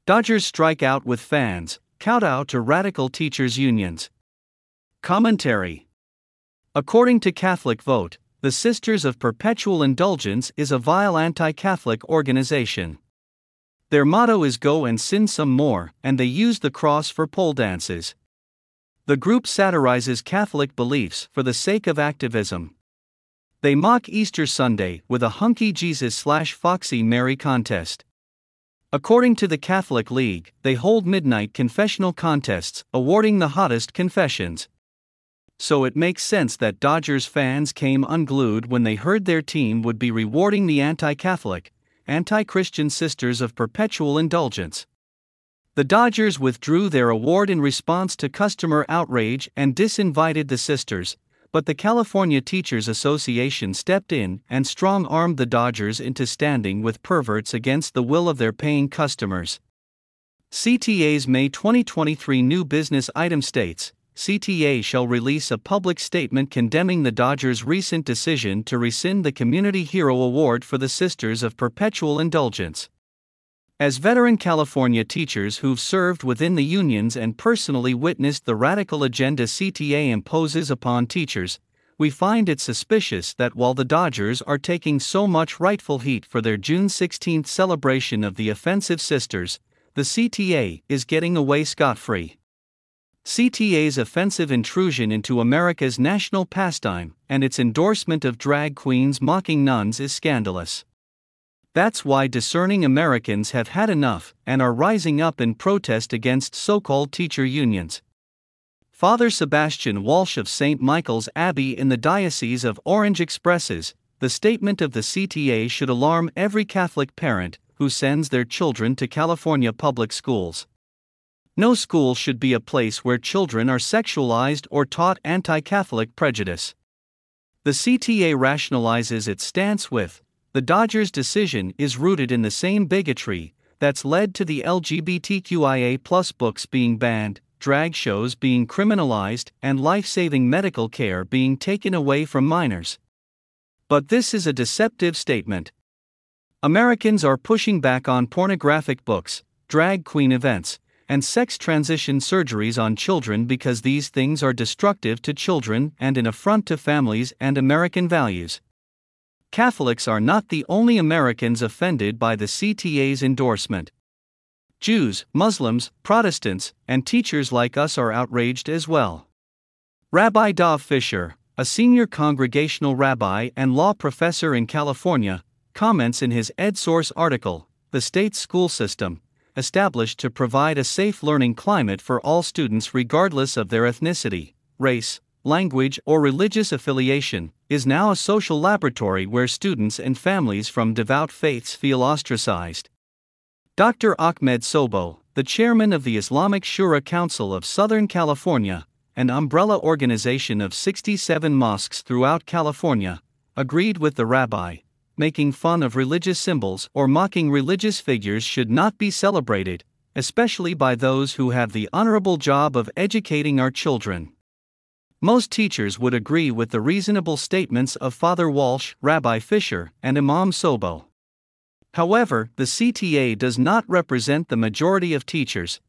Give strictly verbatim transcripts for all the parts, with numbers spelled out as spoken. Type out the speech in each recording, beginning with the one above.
Dodgers strike out with fans, kowtow to radical teachers' unions. Commentary. According to Catholic Vote, the Sisters of Perpetual Indulgence is a vile anti-Catholic organization. Their motto is "Go and sin some more," and they use the cross for pole dances. The group satirizes Catholic beliefs for the sake of activism. They mock Easter Sunday with a hunky Jesus slash Foxy Mary contest. According to the Catholic League, they hold midnight confessional contests, awarding the hottest confessions. So it makes sense that Dodgers fans came unglued when they heard their team would be rewarding the anti-Catholic, anti-Christian Sisters of Perpetual Indulgence. The Dodgers withdrew their award in response to customer outrage and disinvited the sisters, but the California Teachers Association stepped in and strong-armed the Dodgers into standing with perverts against the will of their paying customers. C T A's May twenty twenty-three new business item states, C T A shall release a public statement condemning the Dodgers' recent decision to rescind the Community Hero Award for the Sisters of Perpetual Indulgence. As veteran California teachers who've served within the unions and personally witnessed the radical agenda C T A imposes upon teachers, we find it suspicious that while the Dodgers are taking so much rightful heat for their June sixteenth celebration of the offensive sisters, the C T A is getting away scot-free. C T A's offensive intrusion into America's national pastime and its endorsement of drag queens mocking nuns is scandalous. That's why discerning Americans have had enough and are rising up in protest against so-called teacher unions. Father Sebastian Walsh of Saint Michael's Abbey in the Diocese of Orange expresses, the statement of the C T A should alarm every Catholic parent who sends their children to California public schools. No school should be a place where children are sexualized or taught anti-Catholic prejudice. The C T A rationalizes its stance with, the Dodgers' decision is rooted in the same bigotry that's led to the L G B T Q I A plus books being banned, drag shows being criminalized, and life-saving medical care being taken away from minors. But this is a deceptive statement. Americans are pushing back on pornographic books, drag queen events, and sex transition surgeries on children because these things are destructive to children and an affront to families and American values. Catholics are not the only Americans offended by the C T A's endorsement. Jews, Muslims, Protestants, and teachers like us are outraged as well. Rabbi Dov Fisher, a senior congregational rabbi and law professor in California, comments in his EdSource article, "The State's School System, established to provide a safe learning climate for all students regardless of their ethnicity, race, language, or religious affiliation, is now a social laboratory where students and families from devout faiths feel ostracized." Doctor Ahmed Sobo, the chairman of the Islamic Shura Council of Southern California, an umbrella organization of sixty-seven mosques throughout California, agreed with the rabbi. Making fun of religious symbols or mocking religious figures should not be celebrated, especially by those who have the honorable job of educating our children. Most teachers would agree with the reasonable statements of Father Walsh, Rabbi Fisher, and Imam Sobo. However, the C T A does not represent the majority of teachers.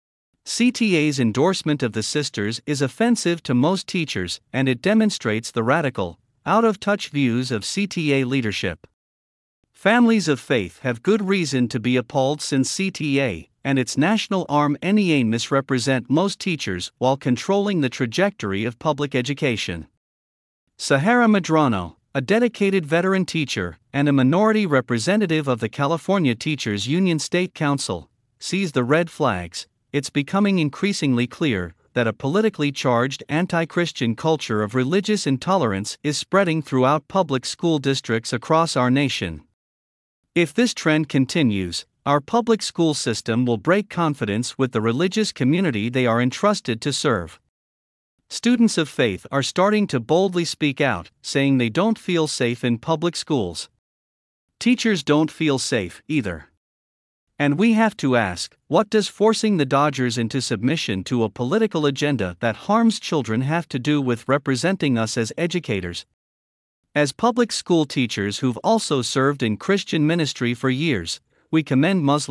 C T A's endorsement of the sisters is offensive to most teachers, and it demonstrates the radical, out-of-touch views of C T A leadership. Families of faith have good reason to be appalled since C T A and its national arm N E A misrepresent most teachers while controlling the trajectory of public education. Sahara Medrano, a dedicated veteran teacher and a minority representative of the California Teachers Union State Council, sees the red flags. It's becoming increasingly clear that a politically charged anti-Christian culture of religious intolerance is spreading throughout public school districts across our nation. If this trend continues, our public school system will break confidence with the religious community they are entrusted to serve. Students of faith are starting to boldly speak out, saying they don't feel safe in public schools. Teachers don't feel safe either. And we have to ask, what does forcing the Dodgers into submission to a political agenda that harms children have to do with representing us as educators? As public school teachers who've also served in Christian ministry for years, we commend Muslims,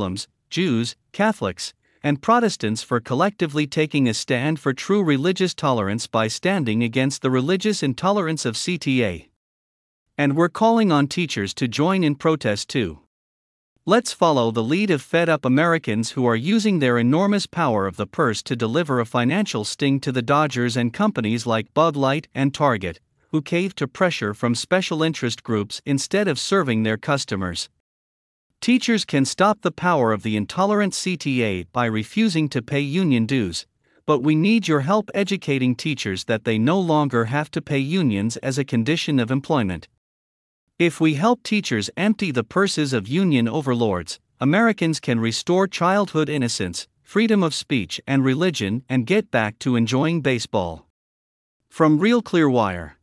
Jews, Catholics, and Protestants for collectively taking a stand for true religious tolerance by standing against the religious intolerance of C T A. And we're calling on teachers to join in protest too. Let's follow the lead of fed-up Americans who are using their enormous power of the purse to deliver a financial sting to the Dodgers and companies like Bud Light and Target, who cave to pressure from special interest groups instead of serving their customers. Teachers can stop the power of the intolerant C T A by refusing to pay union dues, but we need your help educating teachers that they no longer have to pay unions as a condition of employment. If we help teachers empty the purses of union overlords, Americans can restore childhood innocence, freedom of speech and religion, and get back to enjoying baseball. From Real Clear Wire.